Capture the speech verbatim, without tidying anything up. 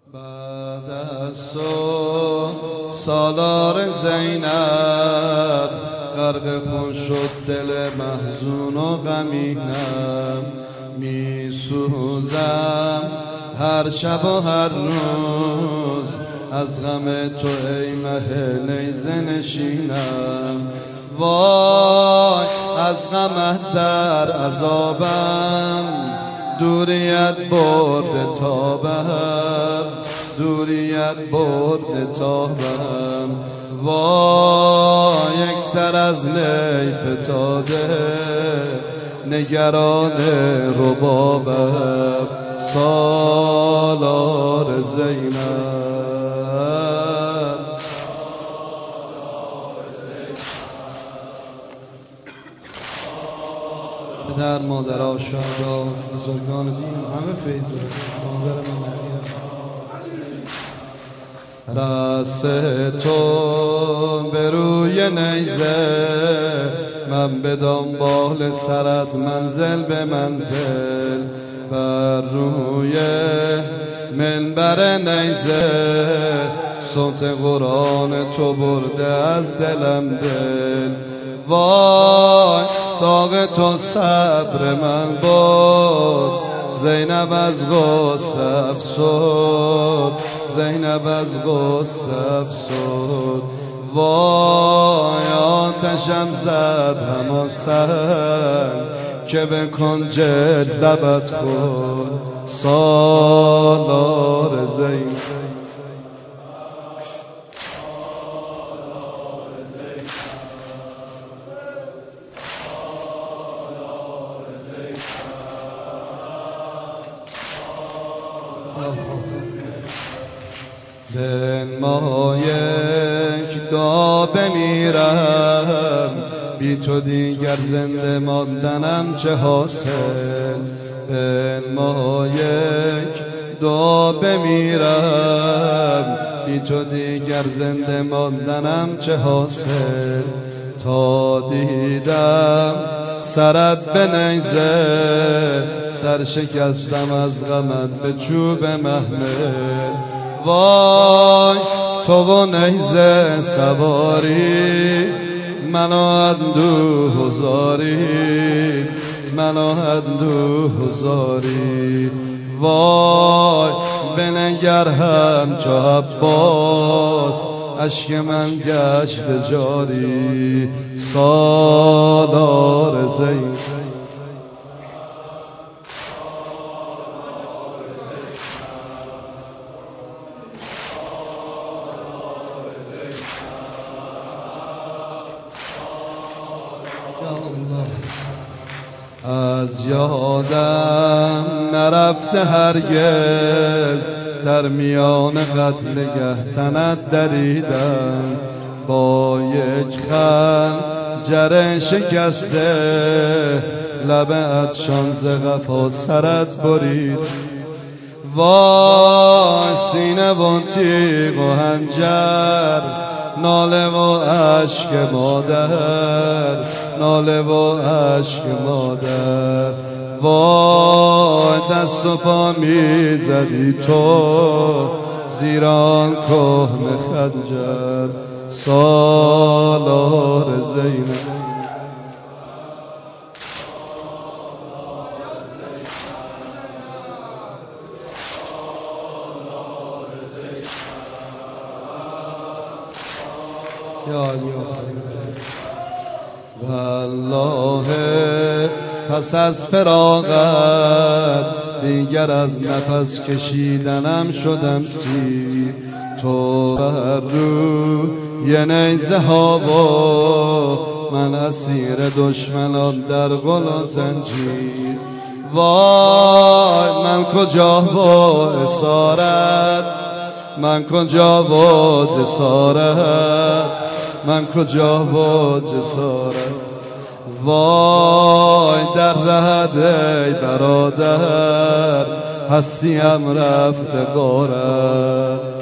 بعد از تو سالار زینب غرق خون شد دل محزون و غمینم، می سوزم هر شب و هر روز از غم تو ای مه نیزه نشینم. وای از غمت در عذابم، دوریت برد تابم، دوریت برد تابم. وای یک سر از نی فتاده نگران ربابم، سالار زینب. پدر، مادرها، شهدا، بزرگان دین همه فیض دارد. مادر من رأس تو به روی نیزه، من به دنبال سرت منزل به منزل. بر روی منبر نیزه صوت قرآن تو برده از دلم دل. وای داغ تو صبر من برد، زینب از غصه افسرد، زینب از غصه افسرد. وای آتشم زد همان سر که به کنج لبت خورد، سالار زینب. زن ما یک دعا بمیرم، بی تو دیگر زنده ماندنم چه حاصل. بن ما یک دعا بمیرم، بی تو دیگر زنده ماندنم چه حاصل. تا دیدم سرت به نیزه، سر شکستم از غمت به چوب محمل. وای تو و نیزه سواری، منو اندوه زاری، منو اندوه زاری. وای بنگر همچو عباس، اشک من گشت جاری، سالار زینب. از یادم نرفته هرگز، در میان قتلگه تنت دریدم. با یک خنجر شکسته لب عطشان ز قفا سرت برید. وای سینه و تیغ و حنجر، ناله و اشک مادر، ناله و اشک مادر. وای دست و پا می زدی تو زیران کهنه خنجر، سالار زینب. یا علی والله پس از فراقت دیگر از نفس کشیدنم شدم سیر. تو بر روی نیزه ها و من اسیر دشمنان در غل و زنجیر. وای من کجا و اسارت، من کجا و جسارت، من کجا و جسارت. وای در رهت ای برادر، هستیم رفته غارت.